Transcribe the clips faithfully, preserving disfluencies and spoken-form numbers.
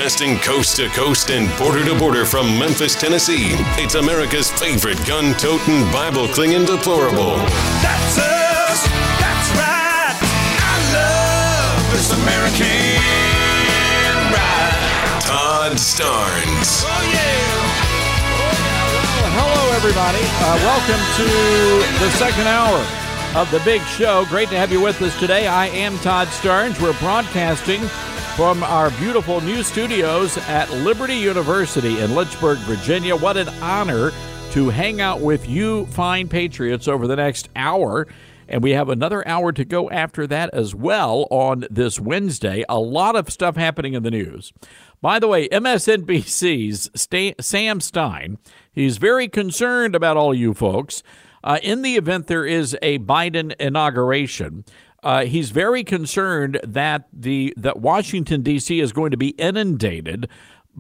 Broadcasting coast to coast and border to border from Memphis, Tennessee, it's America's favorite gun-toting, Bible-clinging deplorable. That's us. That's right. I love this American ride. Todd Starnes. Oh, yeah. Well, hello, everybody. Uh, welcome to the second hour of the big show. Great to have you with us today. I am Todd Starnes. We're broadcasting from our beautiful new studios at Liberty University in Lynchburg, Virginia. What an honor to hang out with you fine patriots over the next hour. And we have another hour to go after that as well on this Wednesday. A lot of stuff happening in the news. By the way, M S N B C's Sam Stein, he's very concerned about all you folks. Uh, in the event there is a Biden inauguration, Uh, he's very concerned that the that Washington, D C is going to be inundated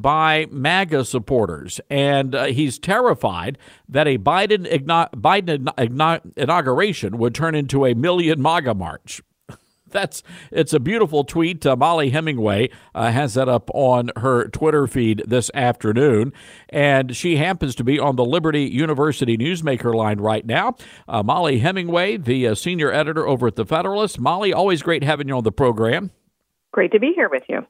by MAGA supporters, and uh, he's terrified that a Biden, igno- Biden igno- inauguration would turn into a million MAGA march. That's it's a beautiful tweet. Uh, Molly Hemingway uh, has that up on her Twitter feed this afternoon, and she happens to be on the Liberty University newsmaker line right now. Uh, Molly Hemingway, the uh, senior editor over at The Federalist. Molly, always great having you on the program. Great to be here with you.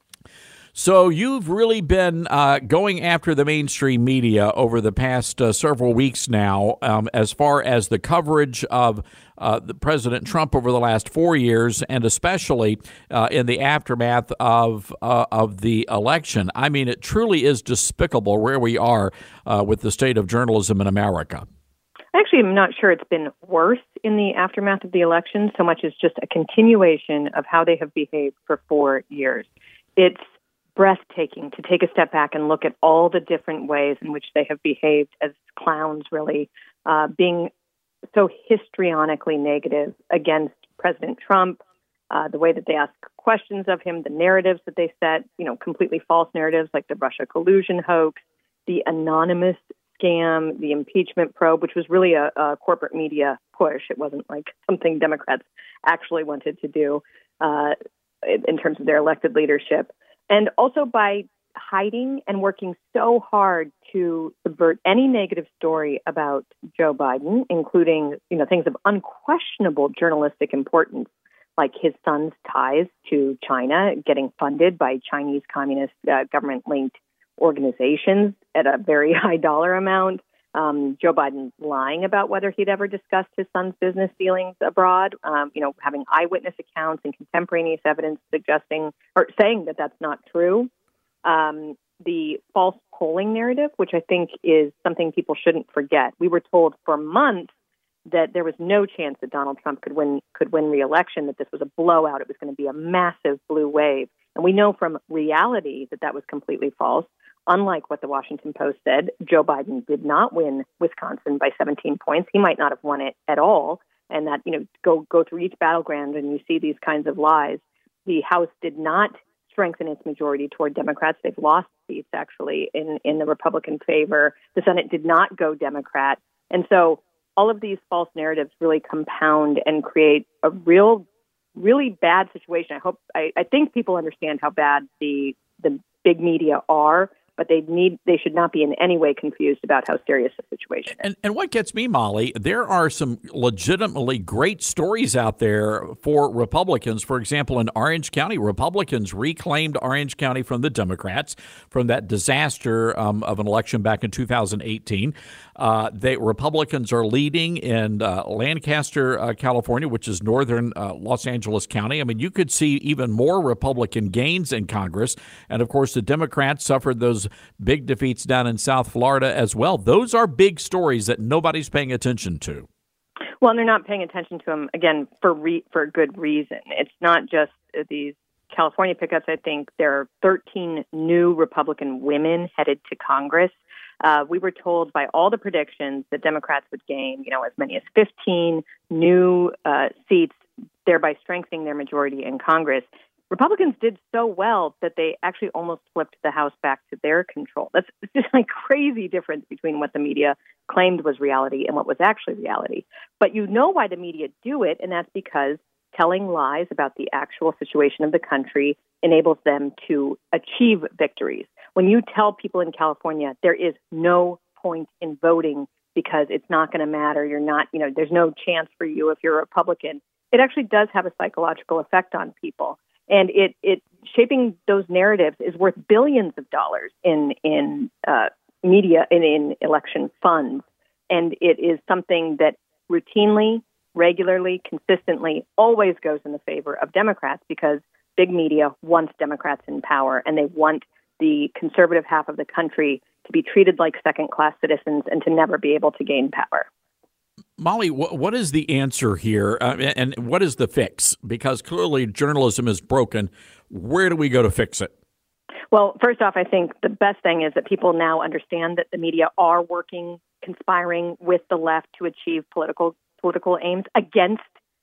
So you've really been uh, going after the mainstream media over the past uh, several weeks now, um, as far as the coverage of uh, the President Trump over the last four years, and especially uh, in the aftermath of uh, of the election. I mean, it truly is despicable where we are uh, with the state of journalism in America. Actually, I'm not sure it's been worse in the aftermath of the election so much as just a continuation of how they have behaved for four years. It's breathtaking to take a step back and look at all the different ways in which they have behaved as clowns, really, uh, being so histrionically negative against President Trump, uh, the way that they ask questions of him, the narratives that they set, you know, completely false narratives like the Russia collusion hoax, the anonymous scam, the impeachment probe, which was really a, a corporate media push. It wasn't like something Democrats actually wanted to do uh, in terms of their elected leadership. And also by hiding and working so hard to subvert any negative story about Joe Biden, including, you know, things of unquestionable journalistic importance, like his son's ties to China, getting funded by Chinese communist uh, government-linked organizations at a very high dollar amount. Um, Joe Biden lying about whether he'd ever discussed his son's business dealings abroad, um, you know, having eyewitness accounts and contemporaneous evidence suggesting or saying that that's not true. Um, the false polling narrative, which I think is something people shouldn't forget. We were told for months that there was no chance that Donald Trump could win could win re-election, that this was a blowout. It was going to be a massive blue wave. And we know from reality that that was completely false. Unlike what the Washington Post said, Joe Biden did not win Wisconsin by seventeen points. He might not have won it at all. And that, you know, go go through each battleground and you see these kinds of lies. The House did not strengthen its majority toward Democrats. They've lost seats, actually, in, in the Republican favor. The Senate did not go Democrat. And so all of these false narratives really compound and create a real, really bad situation. I hope, I, I think people understand how bad the the big media are, but they need they should not be in any way confused about how serious the situation is. And, and what gets me, Molly, there are some legitimately great stories out there for Republicans. For example, in Orange County, Republicans reclaimed Orange County from the Democrats from that disaster um, of an election back in two thousand eighteen. Uh, they Republicans are leading in uh, Lancaster, uh, California, which is northern uh, Los Angeles County. I mean, you could see even more Republican gains in Congress. And, of course, the Democrats suffered those big defeats down in South Florida as well. Those are big stories that nobody's paying attention to. Well, and they're not paying attention to them, again, for re- for good reason. It's not just these California pickups. I think there are thirteen new Republican women headed to Congress. Uh, we were told by all the predictions that Democrats would gain, you know, as many as fifteen new uh, seats, thereby strengthening their majority in Congress. Republicans did so well that they actually almost flipped the House back to their control. That's just like crazy difference between what the media claimed was reality and what was actually reality. But you know why the media do it, and that's because telling lies about the actual situation of the country enables them to achieve victories. When you tell people in California there is no point in voting because it's not going to matter, you're not, you know, there's no chance for you if you're a Republican, it actually does have a psychological effect on people. And it, it shaping those narratives is worth billions of dollars in in uh, media and in election funds. And it is something that routinely, regularly, consistently always goes in the favor of Democrats because big media wants Democrats in power, and they want the conservative half of the country to be treated like second-class citizens and to never be able to gain power. Molly, what is the answer here, uh, and what is the fix? Because clearly journalism is broken. Where do we go to fix it? Well, first off, I think the best thing is that people now understand that the media are working, conspiring with the left to achieve political political aims against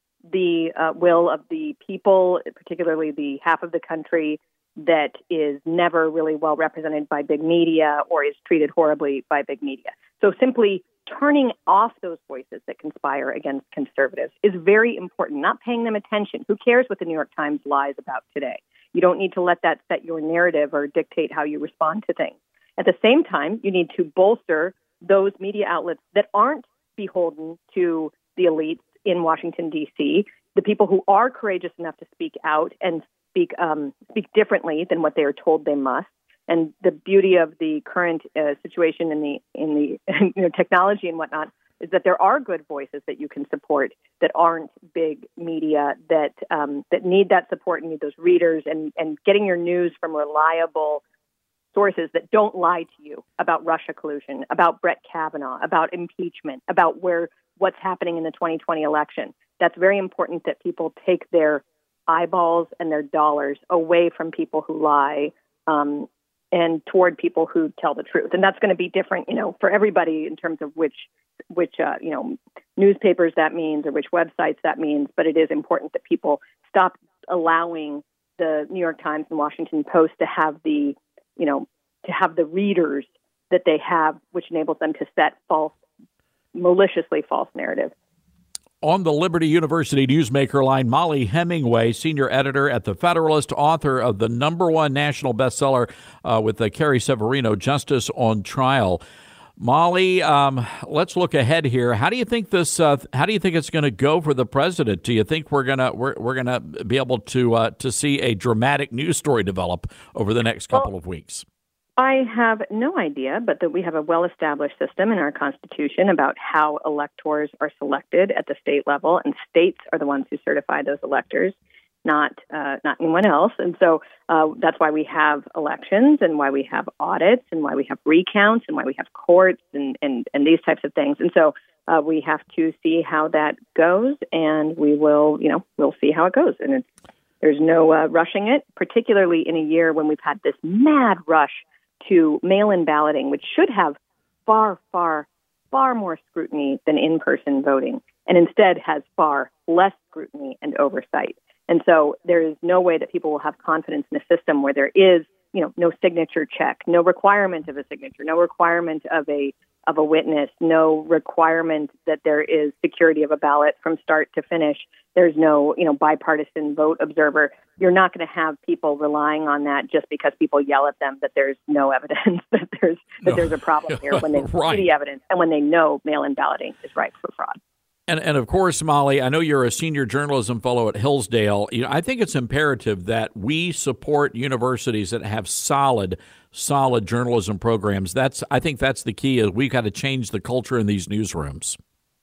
the uh, will of the people, particularly the half of the country that is never really well represented by big media or is treated horribly by big media. So simply turning off those voices that conspire against conservatives is very important, not paying them attention. Who cares what the New York Times lies about today? You don't need to let that set your narrative or dictate how you respond to things. At the same time, you need to bolster those media outlets that aren't beholden to the elites in Washington, D C, the people who are courageous enough to speak out and speak um, speak differently than what they are told they must. And the beauty of the current uh, situation in the in the you know, technology and whatnot is that there are good voices that you can support that aren't big media that um, that need that support and need those readers, and, and getting your news from reliable sources that don't lie to you about Russia collusion, about Brett Kavanaugh, about impeachment, about where what's happening in the twenty twenty election. That's very important that people take their eyeballs and their dollars away from people who lie um, and toward people who tell the truth. And that's going to be different, you know, for everybody in terms of which, which uh, you know, newspapers that means or which websites that means. But it is important that people stop allowing the New York Times and Washington Post to have the, you know, to have the readers that they have, which enables them to set false, maliciously false narratives. On the Liberty University Newsmaker line, Molly Hemingway, senior editor at The Federalist, author of the number one national bestseller uh, with uh, Carrie Severino, Justice on Trial. Molly, um, let's look ahead here. How do you think this? Uh, how do you think it's going to go for the president? Do you think we're gonna we're we're gonna be able to uh, to see a dramatic news story develop over the next couple well, of weeks? I have no idea, but that we have a well-established system in our Constitution about how electors are selected at the state level, and states are the ones who certify those electors, not uh, not anyone else. And so uh, that's why we have elections and why we have audits and why we have recounts and why we have courts and, and, and these types of things. And so uh, we have to see how that goes, and we will, you know, we'll see how it goes. And it's, there's no uh, rushing it, particularly in a year when we've had this mad rush to mail-in balloting, which should have far, far, far more scrutiny than in-person voting, and instead has far less scrutiny and oversight. And so there is no way that people will have confidence in a system where there is, you know, no signature check, no requirement of a signature, no requirement of a of a witness, no requirement that there is security of a ballot from start to finish. There's no, you know, bipartisan vote observer. You're not going to have people relying on that just because people yell at them that there's no evidence that there's that no. there's a problem here when they right. see the evidence and when they know mail-in balloting is ripe for fraud. And, and of course, Molly, I know you're a senior journalism fellow at Hillsdale. You know, I think it's imperative that we support universities that have solid, solid journalism programs. That's I think that's the key. Is we've got to change the culture in these newsrooms.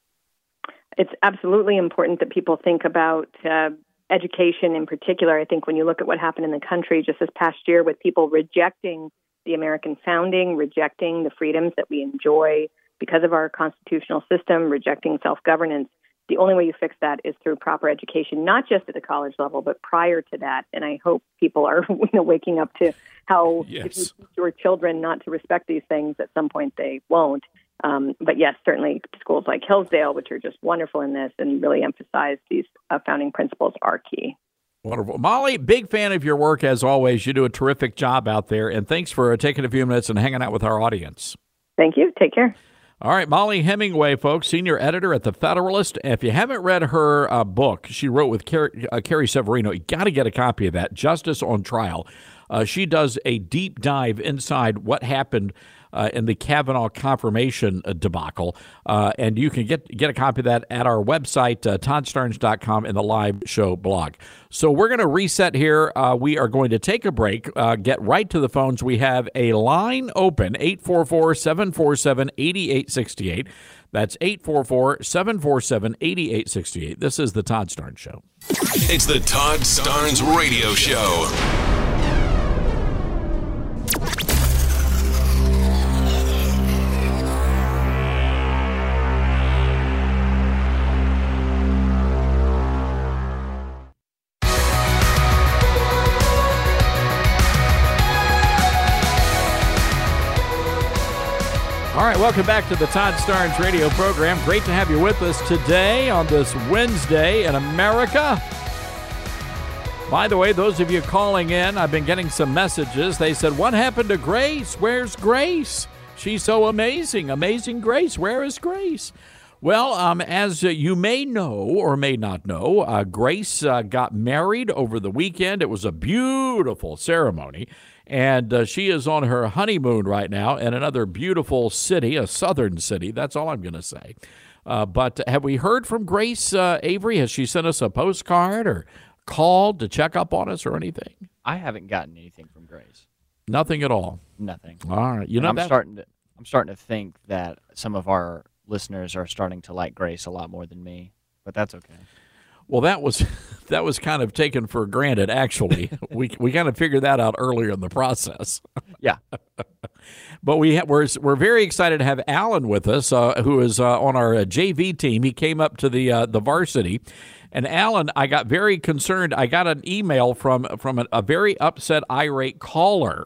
It's absolutely important that people think about uh, education in particular. I think when you look at what happened in the country just this past year with people rejecting the American founding, rejecting the freedoms that we enjoy because of our constitutional system, rejecting self-governance, the only way you fix that is through proper education, not just at the college level, but prior to that. And I hope people are you know, waking up to how yes. if you teach your children not to respect these things, at some point they won't. Um, but yes, certainly schools like Hillsdale, which are just wonderful in this and really emphasize these uh, founding principles, are key. Wonderful. Molly, big fan of your work as always. You do a terrific job out there. And thanks for taking a few minutes and hanging out with our audience. Thank you. Take care. All right, Molly Hemingway, folks, senior editor at The Federalist. If you haven't read her uh, book she wrote with Carrie, uh, Carrie Severino, you got to get a copy of that, Justice on Trial. Uh, she does a deep dive inside what happened uh, in the Kavanaugh confirmation debacle, uh, and you can get get a copy of that at our website, uh, todd starnes dot com, in the live show blog. So we're going to reset here. Uh, we are going to take a break, uh, get right to the phones. We have a line open, eight four four, seven four seven, eight eight six eight. That's eight four four, seven four seven, eight eight six eight. This is the Todd Starnes Show. It's the Todd Starnes Radio Show. All right, welcome back to the Todd Starnes radio program. Great to have you with us today on this Wednesday in America. By the way, those of you calling in, I've been getting some messages. They said, what happened to Grace? Where's Grace? She's so amazing. Amazing Grace. Where is Grace? Well, um, as uh, you may know or may not know, uh, Grace uh, got married over the weekend. It was a beautiful ceremony. And uh, she is on her honeymoon right now in another beautiful city, a southern city. That's all I'm going to say. Uh, but have we heard from Grace, uh, Avery? Has she sent us a postcard or called to check up on us or anything? I haven't gotten anything from Grace. Nothing at all? Nothing. All right. You know, I'm that- starting to I'm starting to think that some of our listeners are starting to like Grace a lot more than me, but that's okay. Well, that was that was kind of taken for granted, actually. we we kind of figured that out earlier in the process. Yeah. But we ha- we're, we're very excited to have Alan with us, uh, who is uh, on our uh, J V team. He came up to the uh, the varsity. And Alan, I got very concerned. I got an email from, from a, a very upset, irate caller.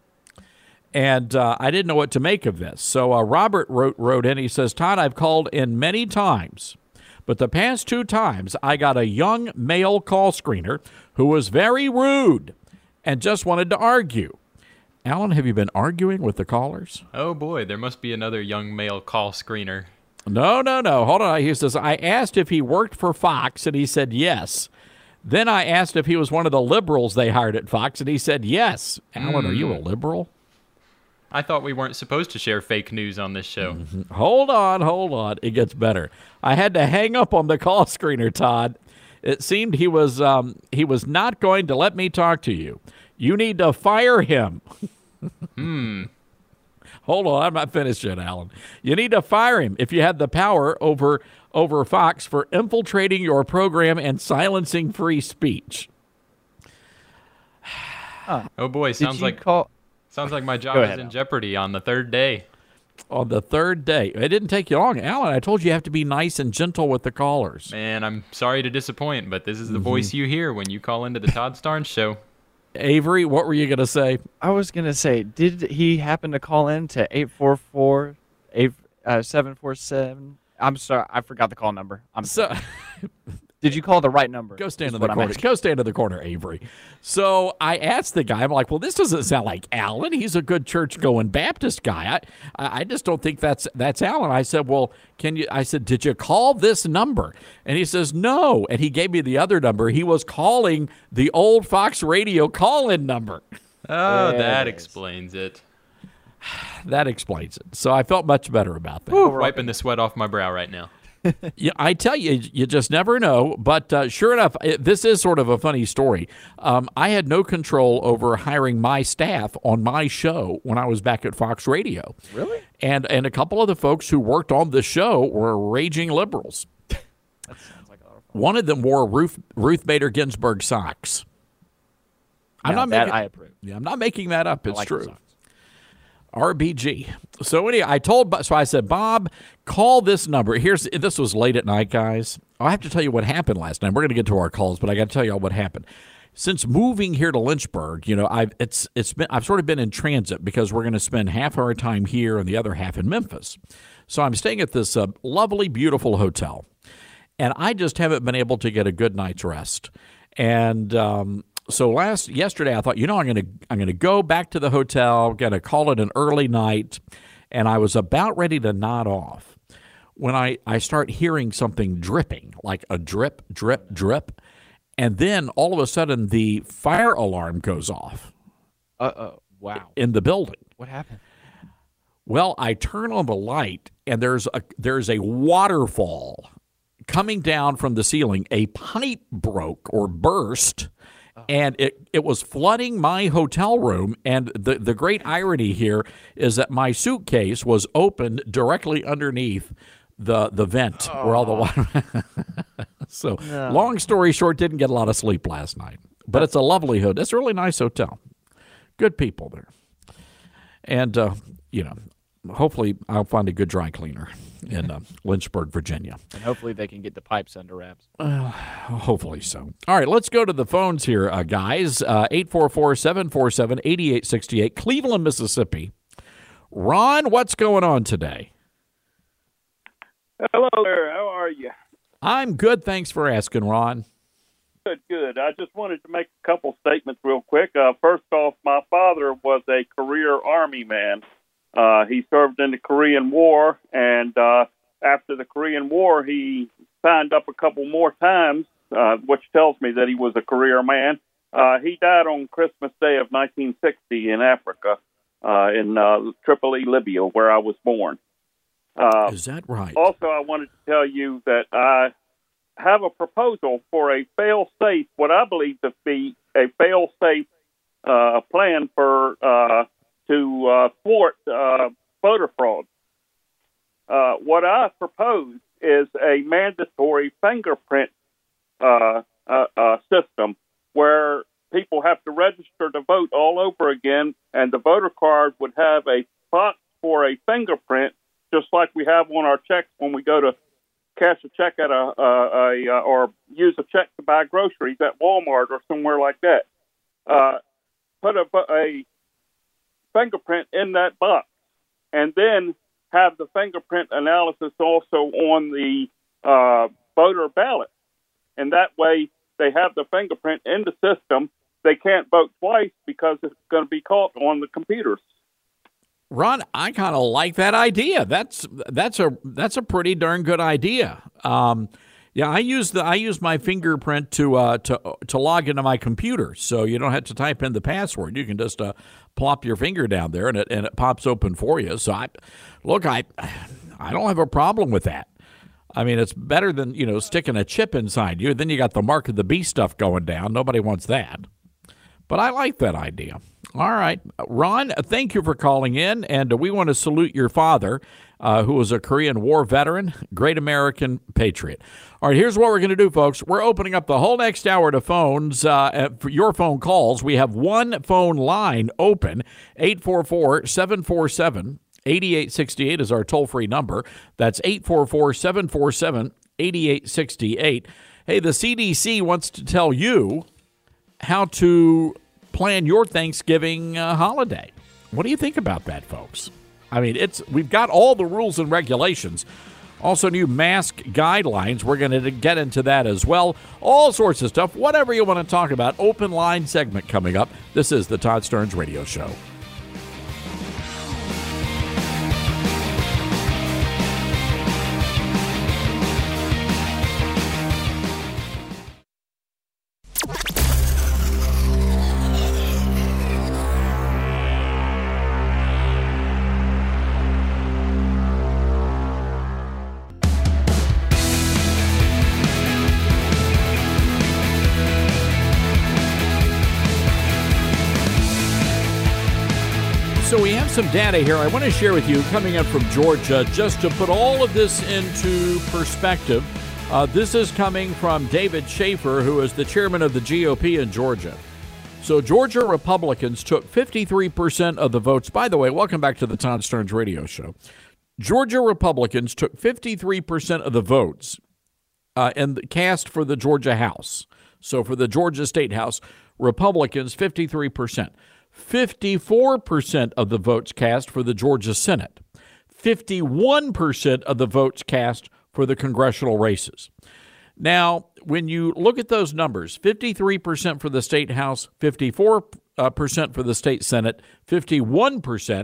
And uh, I didn't know what to make of this. So uh, Robert wrote, wrote in. He says, Todd, I've called in many times. But the past two times, I got a young male call screener who was very rude and just wanted to argue. Alan, have you been arguing with the callers? Oh, boy, there must be another young male call screener. No, no, no. Hold on. He says, I asked if he worked for Fox, and he said yes. Then I asked if he was one of the liberals they hired at Fox, and he said yes. Alan, mm. are you a liberal? I thought we weren't supposed to share fake news on this show. Mm-hmm. Hold on, hold on. It gets better. I had to hang up on the call screener, Todd. It seemed he was um, he was not going to let me talk to you. You need to fire him. Hmm. Hold on, I'm not finished yet, Alan. You need to fire him if you had the power over over Fox for infiltrating your program and silencing free speech. Huh. Oh boy, sounds like call- sounds like my job Go is ahead, in Alan. jeopardy on the third day. On the third day. It didn't take you long. Alan, I told you you have to be nice and gentle with the callers. Man, I'm sorry to disappoint, but this is the Mm-hmm. voice you hear when you call into the Todd Starnes Show. Avery, what were you going to say? I was going to say, did he happen to call in to eight four four, seven four seven? I'm sorry, I forgot the call number. I'm So, sorry. Did you call the right number? Go stand is in the what I'm corner. asking. Go stand in the corner, Avery. So I asked the guy, I'm like, well, this doesn't sound like Alan. He's a good church-going Baptist guy. I, I just don't think that's that's Alan. I said, well, can you? I said, did you call this number? And he says, no. And he gave me the other number. He was calling the old Fox Radio call-in number. Oh, There that it is. explains it. That explains it. So I felt much better about that. Whew, wiping the sweat off my brow right now. Yeah, I tell you, you just never know. But uh, sure enough, it, this is sort of a funny story. Um, I had no control over hiring my staff on my show when I was back at Fox Radio. Really? And and a couple of the folks who worked on the show were raging liberals. That sounds like a lot of fun. One of them wore Ruth Ruth Bader Ginsburg socks. I'm Now not that making, I approve. yeah, I'm not making that up. I It's like the true. socks. R B G. So anyway, I told, so I said, Bob, call this number. Here's, this was late at night, guys. I have to tell you what happened last night. We're going to get to our calls, but I got to tell you all what happened. Since moving here to Lynchburg, you know, I've it's it's been I've sort of been in transit because we're going to spend half our time here and the other half in Memphis. So I'm staying at this uh, lovely, beautiful hotel, and I just haven't been able to get a good night's rest. And um, so last yesterday, I thought, you know, I'm going to I'm going to go back to the hotel, going to call it an early night, and I was about ready to nod off when I, I start hearing something dripping, like a drip, drip, drip. And then all of a sudden the fire alarm goes off. Uh-oh. Wow. In the building. What happened? Well, I turn on the light, and there's a there's a waterfall coming down from the ceiling. A pipe broke or burst, and it, it was flooding my hotel room. And the, the great irony here is that my suitcase was opened directly underneath the the vent oh. where all the water. So, no. Long story short, didn't get a lot of sleep last night. But it's a lovely hood. It's a really nice hotel. Good people there. And, uh, you know, hopefully I'll find a good dry cleaner in uh, Lynchburg, Virginia. And hopefully they can get the pipes under wraps. Uh, hopefully so. All right, let's go to the phones here, uh, guys. Uh, eight four four, seven four seven, eight eight six eight, Cleveland, Mississippi. Ron, what's going on today? Hello there. How are you? I'm good. Thanks for asking, Ron. Good, good. I just wanted to make a couple statements real quick. Uh, first off, my father was a career Army man. Uh, he served in the Korean War, and uh, after the Korean War, he signed up a couple more times, uh, which tells me that he was a career man. Uh, he died on Christmas Day of nineteen sixty in Africa, uh, in uh, Tripoli, Libya, where I was born. Uh, Is that right? Also, I wanted to tell you that I have a proposal for a fail-safe, what I believe to be a fail-safe uh, plan for uh, to uh, thwart uh, voter fraud. Uh, what I propose is a mandatory fingerprint uh, uh, uh, system where people have to register to vote all over again, and the voter card would have a box for a fingerprint, just like we have on our checks when we go to cash a check at a, a, a or use a check to buy groceries at Walmart or somewhere like that. Uh, put a, a fingerprint in that box, and then have the fingerprint analysis also on the uh, voter ballot. And that way they have the fingerprint in the system. They can't vote twice because it's going to be caught on the computers. Ron, I kind of like that idea. That's that's a that's a pretty darn good idea. Um, yeah, I use the I use my fingerprint to uh, to to log into my computer, so you don't have to type in the password. You can just uh, plop your finger down there, and it and it pops open for you. So I look, I I don't have a problem with that. I mean, it's better than you know sticking a chip inside you. Then you got the mark of the beast stuff going down. Nobody wants that. But I like that idea. All right. Ron, thank you for calling in, and we want to salute your father, uh, who was a Korean War veteran, great American patriot. All right, here's what we're going to do, folks. We're opening up the whole next hour to phones, uh, for your phone calls. We have one phone line open, eight four four, seven four seven, eight eight six eight is our toll-free number. That's eight four four, seven four seven, eight eight six eight. Hey, the C D C wants to tell you how to plan your Thanksgiving uh, holiday. What do you think about that, folks? I mean, it's we've got all the rules and regulations. Also, new mask guidelines. We're going to get into that as well. All sorts of stuff. Whatever you want to talk about. Open line segment coming up. This is the Todd Stearns Radio Show. So we have some data here I want to share with you coming up from Georgia just to put all of this into perspective. Uh, this is coming from David Schaefer, who is the chairman of the G O P in Georgia. So Georgia Republicans took fifty-three percent of the votes. By the way, welcome back to the Todd Stearns Radio Show. Georgia Republicans took fifty-three percent of the votes uh, and cast for the Georgia House. So for the Georgia State House, Republicans, fifty-three percent. fifty-four percent of the votes cast for the Georgia Senate. fifty-one percent of the votes cast for the congressional races. Now, when you look at those numbers, fifty-three percent for the State House, fifty-four percent for the State Senate, fifty-one percent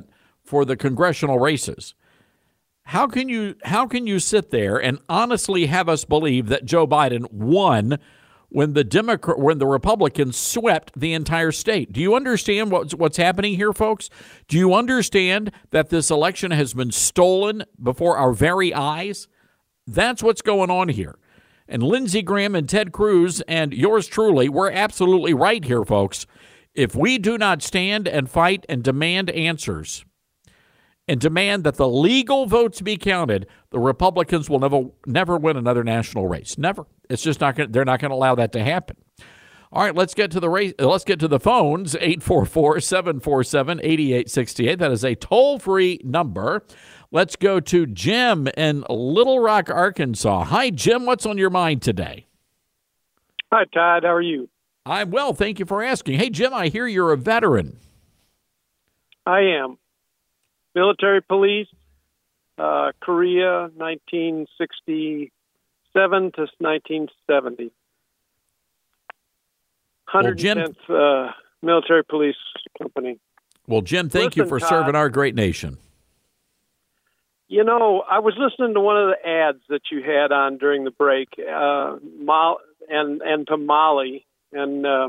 for the congressional races. How can you how can you sit there and honestly have us believe that Joe Biden won when the Democrat when the Republicans swept the entire state? Do you understand what's what's happening here, folks? Do you understand that this election has been stolen before our very eyes? That's what's going on here. And Lindsey Graham and Ted Cruz and yours truly, we're absolutely right here, folks. If we do not stand and fight and demand answers and demand that the legal votes be counted, the Republicans will never never win another national race. Never. It's just not going. They're not going to allow that to happen. All right, let's get to the race. Let's get to the phones. eight four four, seven four seven, eight eight six eight. That is a toll-free number. Let's go to Jim in Little Rock, Arkansas. Hi, Jim. What's on your mind today? Hi, Todd. How are you? I'm well. Thank you for asking. Hey, Jim, I hear you're a veteran. I am. Military police, uh, Korea, nineteen sixty-seven to nineteen seventy. Well, Jim, one hundred tenth uh, Military Police Company. Well, Jim, thank Listen, you for Todd, serving our great nation. You know, I was listening to one of the ads that you had on during the break, uh, Mo- and and to Molly, and uh,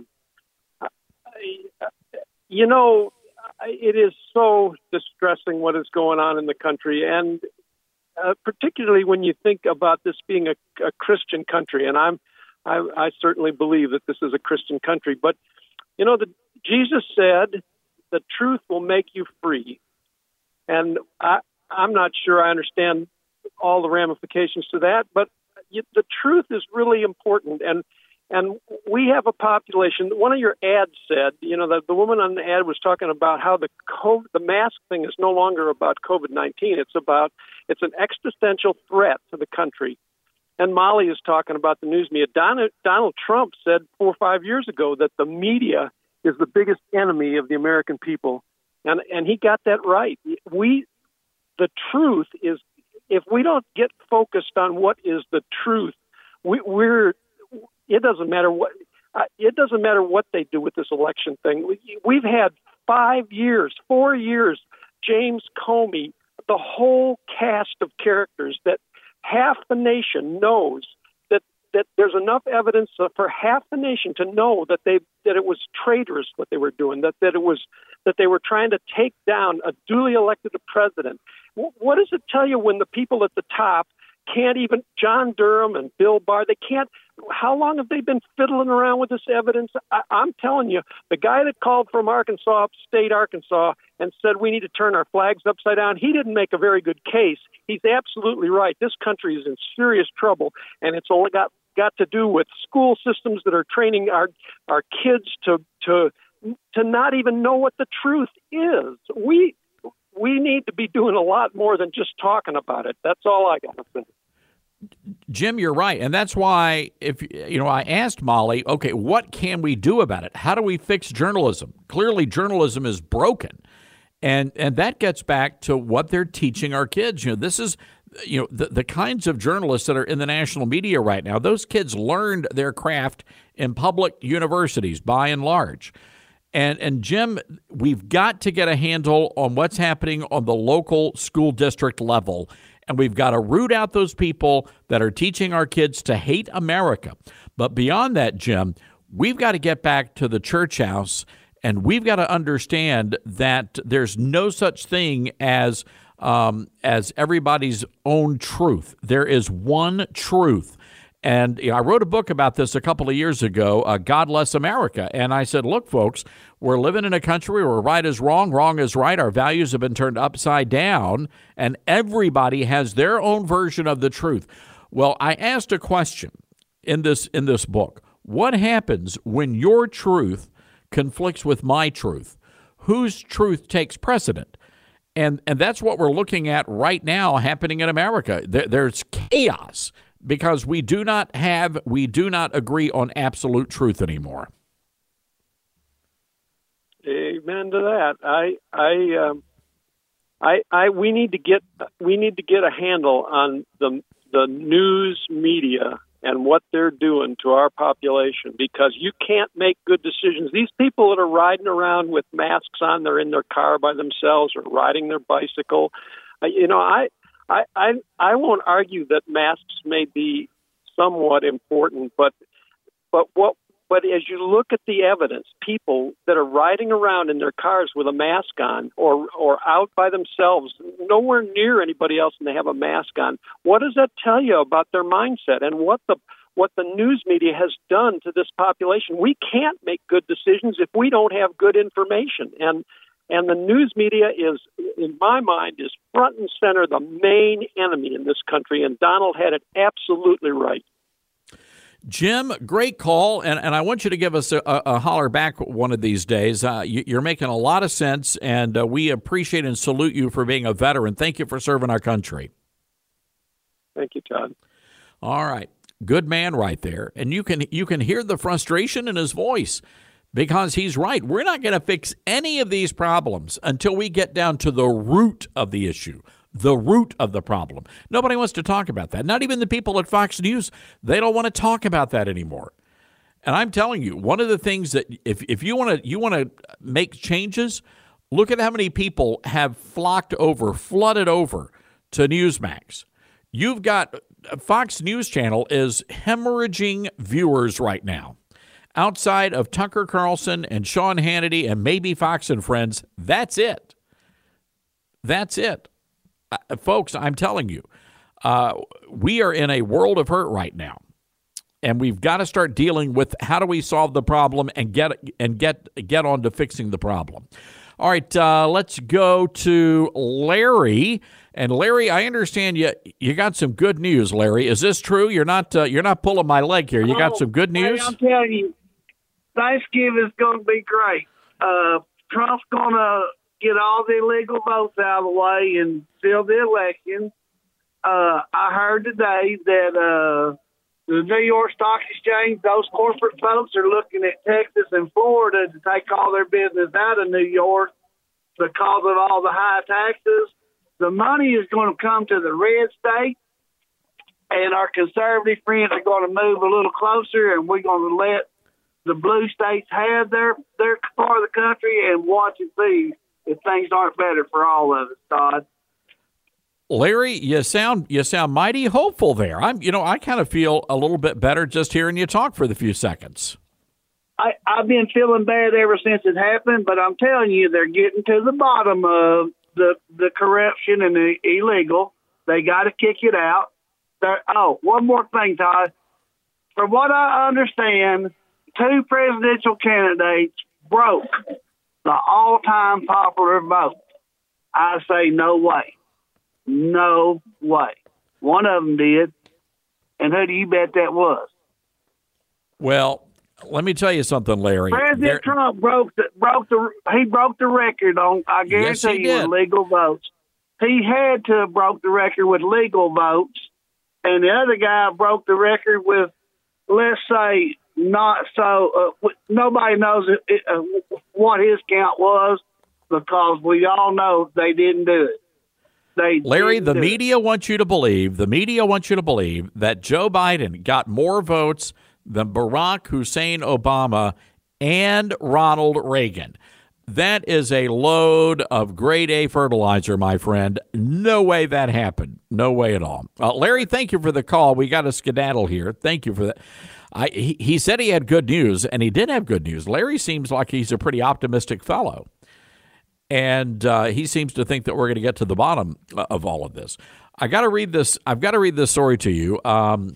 you know, it is so distressing what is going on in the country, and uh, particularly when you think about this being a, a Christian country. And I'm, I, I certainly believe that this is a Christian country. But you know, the, Jesus said, "The truth will make you free," and I. I'm not sure I understand all the ramifications to that, but the truth is really important. And and we have a population. One of your ads said, you know, that the woman on the ad was talking about how the COVID, the mask thing is no longer about COVID nineteen. It's about it's an existential threat to the country. And Molly is talking about the news media. Donald, Donald Trump said four or five years ago that the media is the biggest enemy of the American people, and and he got that right. We The truth is, if we don't get focused on what is the truth, we, we're. It doesn't matter what. Uh, it doesn't matter what they do with this election thing. We, we've had five years, four years. James Comey, the whole cast of characters that half the nation knows that that there's enough evidence for half the nation to know that they that it was traitorous what they were doing. That that it was that they were trying to take down a duly elected president. What does it tell you when the people at the top can't even, John Durham and Bill Barr, they can't, how long have they been fiddling around with this evidence? I, I'm telling you, the guy that called from Arkansas, upstate Arkansas, and said we need to turn our flags upside down, he didn't make a very good case. He's absolutely right. This country is in serious trouble, and it's only got, got to do with school systems that are training our, our kids to, to, to not even know what the truth is. We, We need to be doing a lot more than just talking about it. That's all I got to say. Jim, you're right. And that's why, if you know, I asked Molly, okay, what can we do about it? How do we fix journalism? Clearly, journalism is broken. And and that gets back to what they're teaching our kids. You know, this is, you know, the, the kinds of journalists that are in the national media right now, those kids learned their craft in public universities by and large. And, and Jim, we've got to get a handle on what's happening on the local school district level. And we've got to root out those people that are teaching our kids to hate America. But beyond that, Jim, we've got to get back to the church house, and we've got to understand that there's no such thing as um, as everybody's own truth. There is one truth. And you know, I wrote a book about this a couple of years ago, uh, God Bless America. And I said, look, folks, we're living in a country where right is wrong, wrong is right. Our values have been turned upside down, and everybody has their own version of the truth. Well, I asked a question in this in this book. What happens when your truth conflicts with my truth? Whose truth takes precedent? And, and that's what we're looking at right now happening in America. There, there's chaos. Because we do not have, we do not agree on absolute truth anymore. Amen to that. I, I, um, I, I, we need to get, we need to get a handle on the the news media and what they're doing to our population, because you can't make good decisions. These people that are riding around with masks on, they're in their car by themselves or riding their bicycle. Uh, you know, I, I, I, I won't argue that masks may be somewhat important, but, but what, but as you look at the evidence, people that are riding around in their cars with a mask on or, or out by themselves, nowhere near anybody else, and they have a mask on, what does that tell you about their mindset and what the what the news media has done to this population? We can't make good decisions if we don't have good information. And and the news media is, in my mind, is front and center the main enemy in this country, and Donald had it absolutely right. Jim, great call, and, and I want you to give us a, a holler back one of these days. Uh, you, you're making a lot of sense, and uh, we appreciate and salute you for being a veteran. Thank you for serving our country. Thank you, Todd. All right. Good man right there. And you can you can hear the frustration in his voice because he's right. We're not going to fix any of these problems until we get down to the root of the issue. The root of the problem. Nobody wants to talk about that. Not even the people at Fox News. They don't want to talk about that anymore. And I'm telling you, one of the things that if, if you want to you want to make changes, look at how many people have flocked over, flooded over to Newsmax. You've got Fox News Channel is hemorrhaging viewers right now. Outside of Tucker Carlson and Sean Hannity and maybe Fox and Friends, that's it. That's it. Uh, folks, I'm telling you, uh, we are in a world of hurt right now, and we've got to start dealing with how do we solve the problem and get and get get on to fixing the problem. All right, uh, let's go to Larry. And Larry, I understand you you got some good news. Larry, is this true? You're not uh, you're not pulling my leg here. You got oh, some good news. Hey, I'm telling you, Thanksgiving is going to be great. Uh, Trump's going to get all the illegal votes out of the way and seal the election. Uh, I heard today that uh, the New York Stock Exchange, those corporate folks are looking at Texas and Florida to take all their business out of New York because of all the high taxes. The money is going to come to the red state, and our conservative friends are going to move a little closer, and we're going to let the blue states have their, their part of the country and watch and see if things aren't better for all of us, Todd. Larry, you sound you sound mighty hopeful there. I'm, you know, I kind of feel a little bit better just hearing you talk for the few seconds. I, I've been feeling bad ever since it happened, but I'm telling you, they're getting to the bottom of the the corruption and the illegal. They got to kick it out. They're, oh, one more thing, Todd. From what I understand, two presidential candidates broke the all-time popular vote. I say no way. No way. One of them did. And who do you bet that was? Well, let me tell you something, Larry. President there, Trump broke the broke the he broke the record on I Yes, guarantee he you did. with legal votes. He had to have broke the record with legal votes, and the other guy broke the record with, let's say, not so. Uh, nobody knows it, it, uh, what his count was because we all know they didn't do it. They Larry, didn't the do media wants you to believe, the media wants you to believe that Joe Biden got more votes than Barack Hussein Obama and Ronald Reagan. That is a load of grade A fertilizer, my friend. No way that happened. No way at all. Uh, Larry, thank you for the call. We got a skedaddle here. Thank you for that. I, he, he said he had good news, and he did have good news. Larry seems like he's a pretty optimistic fellow. And uh, he seems to think that we're going to get to the bottom of all of this. I got to read this. I've got to read this story to you. Um,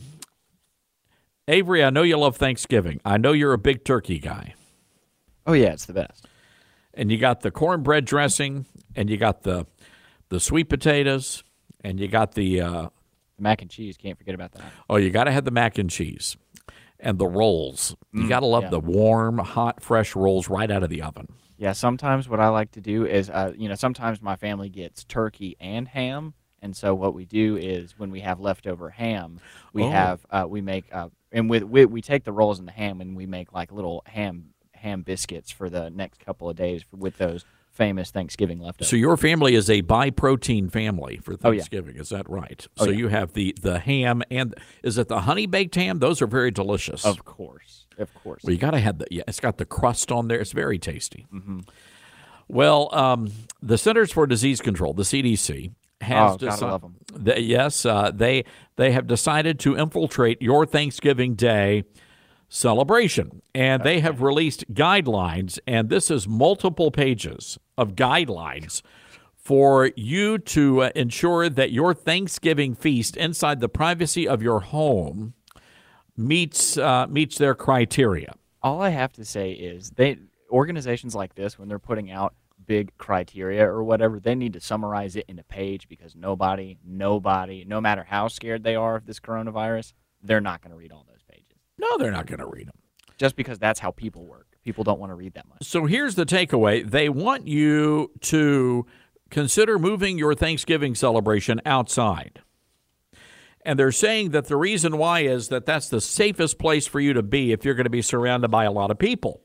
Avery, I know you love Thanksgiving. I know you're a big turkey guy. Oh, yeah, it's the best. And you got the cornbread dressing, and you got the the sweet potatoes, and you got the uh, mac and cheese. Can't forget about that. Oh, you got to have the mac and cheese and the rolls. You Mm, got to love yeah. the warm, hot, fresh rolls right out of the oven. Yeah, sometimes what I like to do is, uh, you know, sometimes my family gets turkey and ham, and so what we do is when we have leftover ham, we Oh. have uh, we make uh, and with, with we take the rolls and the ham and we make like little ham ham biscuits for the next couple of days for, with those famous Thanksgiving leftovers. So your family is a bi-protein family for Oh, yeah. Thanksgiving, is that right? Oh, so yeah. you have the, the ham and is it the honey baked ham? Those are very delicious. Of course, of course. Well, you got to have the yeah. It's got the crust on there. It's very tasty. Mm-hmm. Well, um, the Centers for Disease Control, the C D C, has Oh, gotta love 'em. decided. Yes, uh, they they have decided to infiltrate your Thanksgiving Day celebration, and they have released guidelines, and this is multiple pages of guidelines for you to uh, ensure that your Thanksgiving feast inside the privacy of your home meets uh, meets their criteria. All I have to say is they organizations like this, when they're putting out big criteria or whatever, they need to summarize it in a page because nobody, nobody, no matter how scared they are of this coronavirus, they're not going to read all those pages. No, they're not going to read them. Just because that's how people work. People don't want to read that much. So here's the takeaway. They want you to consider moving your Thanksgiving celebration outside. And they're saying that the reason why is that that's the safest place for you to be if you're going to be surrounded by a lot of people.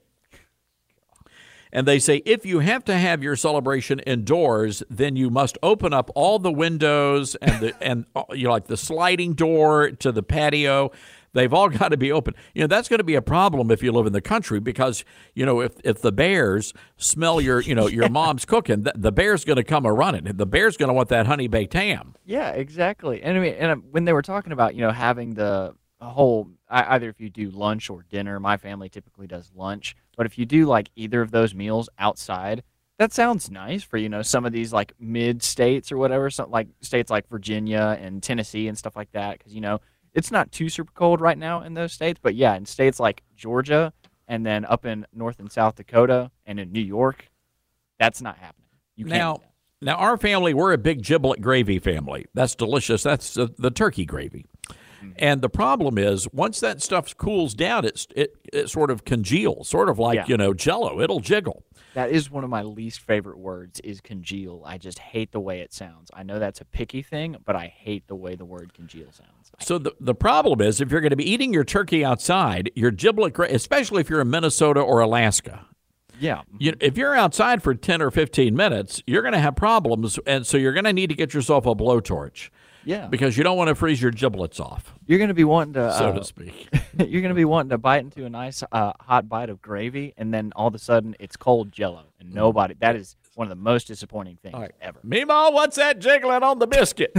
And they say if you have to have your celebration indoors, then you must open up all the windows and the and uh, you know like the sliding door to the patio. They've all got to be open. You know, that's going to be a problem if you live in the country because, you know, if, if the bears smell your, you know, your mom's cooking, the, the bear's going to come a running. The bear's going to want that honey baked ham. Yeah, exactly. And I mean, and uh, when they were talking about, you know, having the whole, I- either if you do lunch or dinner, my family typically does lunch, but if you do like either of those meals outside, that sounds nice for, you know, some of these like mid states or whatever, some, like states like Virginia and Tennessee and stuff like that, because, you know, it's not too super cold right now in those states, but yeah, in states like Georgia and then up in North and South Dakota and in New York, that's not happening. You can't Now, do that. now our family, we're a big giblet gravy family. That's delicious. That's uh, the turkey gravy. And the problem is, once that stuff cools down, it's, it it sort of congeals, sort of like, Yeah. you know, Jell-O. It'll jiggle. That is one of my least favorite words is congeal. I just hate the way it sounds. I know that's a picky thing, but I hate the way the word congeal sounds. I So the, the problem is, if you're going to be eating your turkey outside, your giblet, gra- especially if you're in Minnesota or Alaska, Yeah. you, if you're outside for ten or fifteen minutes, you're going to have problems, and so you're going to need to get yourself a blowtorch. Yeah. Because you don't want to freeze your giblets off, You're going to be wanting to, so uh, to speak. you're going to be wanting to bite into a nice uh, hot bite of gravy, and then all of a sudden it's cold Jell-O, and nobody. That is one of the most disappointing things All right. ever. Meemaw, what's that jiggling on the biscuit?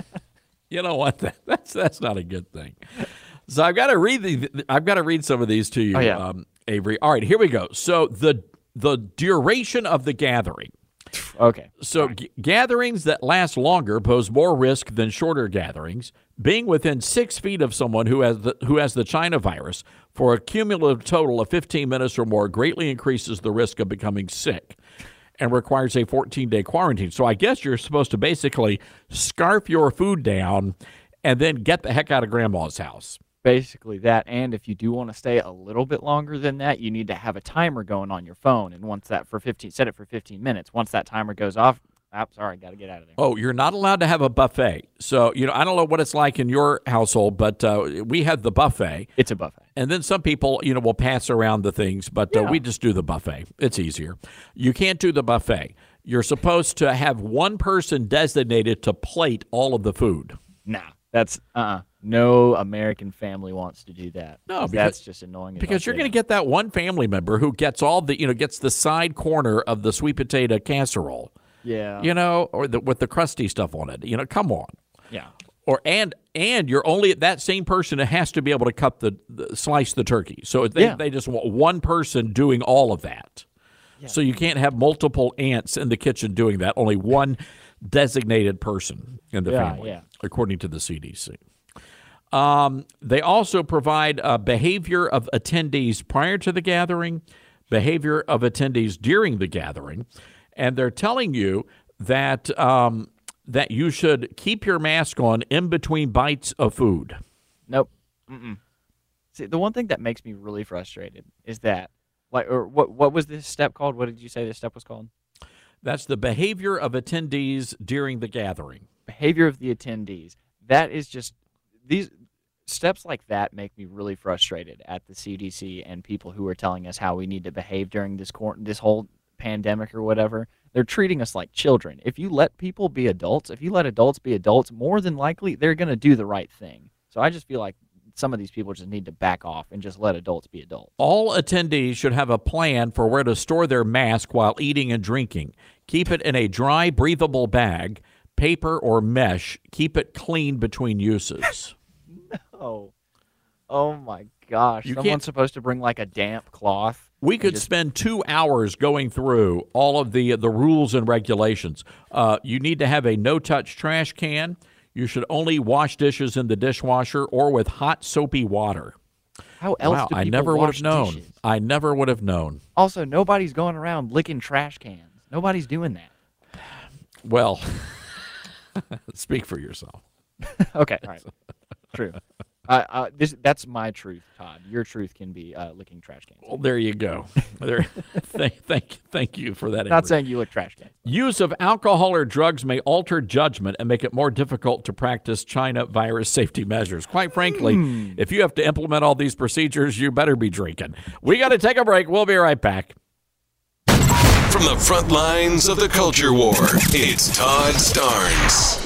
You know what? That, that's that's not a good thing. So I've got to read the. I've got to read some of these to you, Oh, yeah. um, Avery. All right, here we go. So the the duration of the gathering. Okay. So g- gatherings that last longer pose more risk than shorter gatherings. Being within six feet of someone who has the who has the China virus for a cumulative total of fifteen minutes or more greatly increases the risk of becoming sick and requires a fourteen-day quarantine. So I guess you're supposed to basically scarf your food down and then get the heck out of Grandma's house. Basically that, and if you do want to stay a little bit longer than that, you need to have a timer going on your phone, and once that for fifteen, set it for fifteen minutes. Once that timer goes off, oh, sorry, got to get out of there. Oh, you're not allowed to have a buffet. So, you know, I don't know what it's like in your household, but uh, we have the buffet. It's a buffet. And then some people, you know, will pass around the things, but uh, Yeah. we just do the buffet. It's easier. You can't do the buffet. You're supposed to have one person designated to plate all of the food. Nah, that's uh-uh. No American family wants to do that. No, 'Cause because- that's just annoying. as Because all you're get going to out. get that one family member who gets all the, you know, gets the side corner of the sweet potato casserole, Yeah. you know, or the, with the crusty stuff on it. You know, come on. Yeah. Or and and you're only that same person that has to be able to cut the, the slice the turkey. So they Yeah. they just want one person doing all of that. So you can't have multiple ants in the kitchen doing that. Only one designated person in the Yeah, family, yeah. according to the C D C. Um, they also provide uh, behavior of attendees prior to the gathering, behavior of attendees during the gathering, and they're telling you that um, that you should keep your mask on in between bites of food. Nope. Mm-mm. See, the one thing that makes me really frustrated is that, like, or what what was this step called? What did you say this step was called? That's the behavior of attendees during the gathering. Behavior of the attendees. That is just these steps like that make me really frustrated at the C D C and people who are telling us how we need to behave during this quar- this whole pandemic or whatever. They're treating us like children. If you let people be adults, if you let adults be adults, more than likely they're going to do the right thing. So I just feel like some of these people just need to back off and just let adults be adults. All attendees should have a plan for where to store their mask while eating and drinking. Keep it in a dry, breathable bag, paper or mesh. Keep it clean between uses. No. Oh, my gosh. You Someone's can't- supposed to bring like a damp cloth. We could just- spend two hours going through all of the the rules and regulations. Uh, you need to have a no-touch trash can. You should only wash dishes in the dishwasher or with hot, soapy water. How else wow, do people I never would wash have known. dishes? I never would have known. Also, nobody's going around licking trash cans. Nobody's doing that. Well, speak for yourself. Okay, all right. True. Uh, uh, this that's my truth, Todd. Your truth can be uh, licking trash cans. Well, there you go. There, thank, thank, thank you for that. Not saying you lick trash cans. Use of alcohol or drugs may alter judgment and make it more difficult to practice China virus safety measures. Quite frankly, Hmm. if you have to implement all these procedures, you better be drinking. We got to take a break. We'll be right back. From the front lines of the culture war, it's Todd Starnes.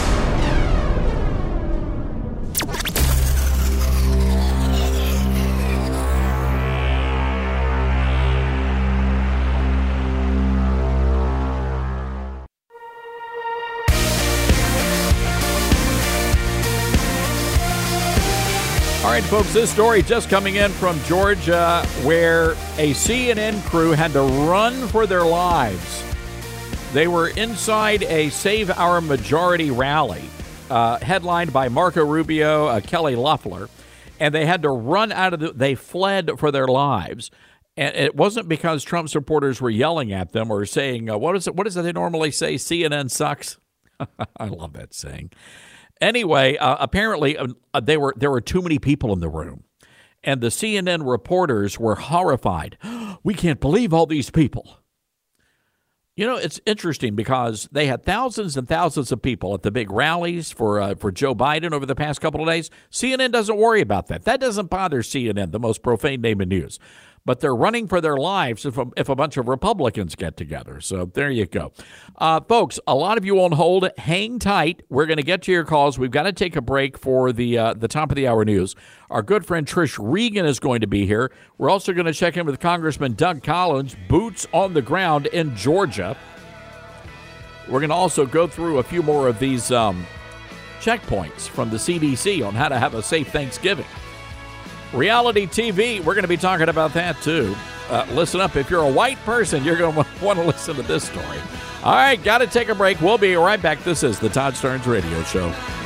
All right, folks, this story just coming in from Georgia where a C N N crew had to run for their lives. They were inside a Save Our Majority rally uh, headlined by Marco Rubio, uh, Kelly Loeffler, and they had to run out of the, they fled for their lives. And it wasn't because Trump supporters were yelling at them or saying, uh, what is it? What is it they normally say? C N N sucks. I love that saying. Anyway, uh, apparently uh, they were there were too many people in the room, and the C N N reporters were horrified. We can't believe all these people. You know, it's interesting because they had thousands and thousands of people at the big rallies for uh, for Joe Biden over the past couple of days. C N N doesn't worry about that. That doesn't bother C N N, the most profane name in news. But they're running for their lives if a, if a bunch of Republicans get together. So there you go. Uh, folks, a lot of you on hold. Hang tight. We're going to get to your calls. We've got to take a break for the uh, the top of the hour news. Our good friend Trish Regan is going to be here. We're also going to check in with Congressman Doug Collins, boots on the ground in Georgia. We're going to also go through a few more of these um, checkpoints from the C D C on how to have a safe Thanksgiving. Reality T V, we're going to be talking about that too. Uh, listen up, if you're a white person, you're going to want to listen to this story. All right, got to take a break. We'll be right back. This is the Todd Starnes Radio Show.